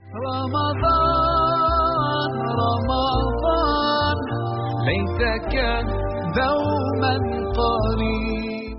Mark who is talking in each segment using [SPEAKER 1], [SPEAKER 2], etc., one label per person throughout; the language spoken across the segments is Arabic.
[SPEAKER 1] رمضان رمضان ليتك دوما قريب.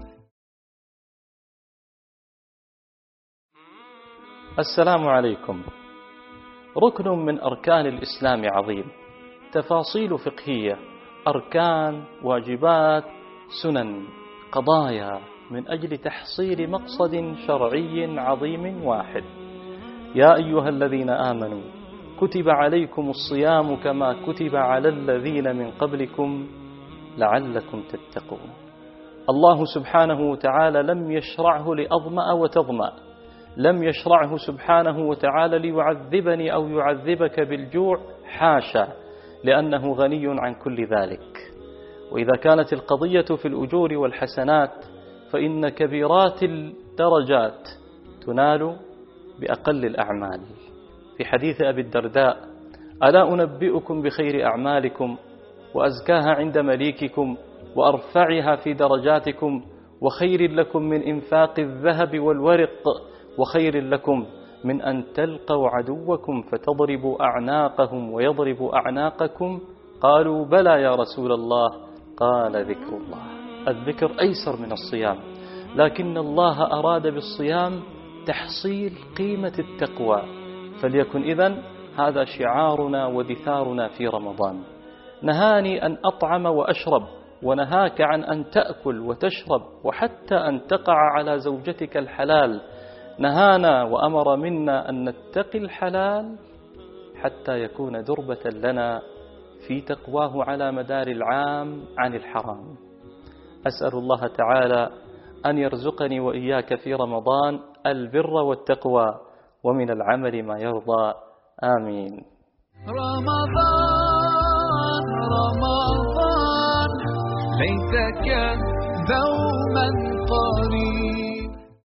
[SPEAKER 2] السلام عليكم. ركن من أركان الإسلام عظيم، تفاصيل فقهية، أركان، واجبات، سنن، قضايا، من أجل تحصيل مقصد شرعي عظيم واحد. يا أيها الذين آمنوا كتب عليكم الصيام كما كتب على الذين من قبلكم لعلكم تتقون. الله سبحانه وتعالى لم يشرعه لأظمأ وتظمأ، لم يشرعه سبحانه وتعالى ليعذبني أو يعذبك بالجوع، حاشا، لأنه غني عن كل ذلك. وإذا كانت القضية في الأجور والحسنات فإن كبيرات الدرجات تنال بأقل الأعمال. في حديث أبي الدرداء: ألا أنبئكم بخير أعمالكم وأزكاها عند مليككم وأرفعها في درجاتكم وخير لكم من إنفاق الذهب والورق وخير لكم من أن تلقوا عدوكم فتضربوا أعناقهم ويضربوا أعناقكم؟ قالوا: بلى يا رسول الله. قال: ذكر الله. الذكر أيسر من الصيام، لكن الله أراد بالصيام تحصيل قيمة التقوى، فليكن إذن هذا شعارنا ودثارنا في رمضان. نهاني أن أطعم وأشرب، ونهاك عن أن تأكل وتشرب وحتى أن تقع على زوجتك الحلال. نهانا وأمر منا أن نتقي الحلال حتى يكون دربة لنا في تقواه على مدار العام عن الحرام. أسأل الله تعالى أن يرزقني وإياك في رمضان البر والتقوى ومن العمل ما يرضى. آمين.
[SPEAKER 1] رمضان رمضان ليتك دوما قريب.